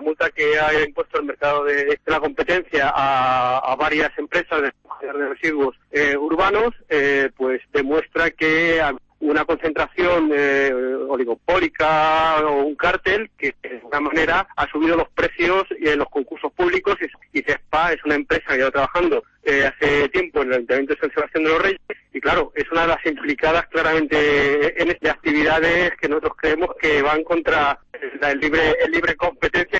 multa que ha impuesto el mercado de la competencia a varias empresas de residuos urbanos, pues demuestra que una concentración oligopólica o un cártel que de alguna manera ha subido los precios en los concursos públicos, y CESPA es una empresa que lleva trabajando hace tiempo en el Ayuntamiento de San Sebastián de los Reyes, y claro, es una de las implicadas claramente en estas actividades que nosotros creemos que van contra el libre competencia.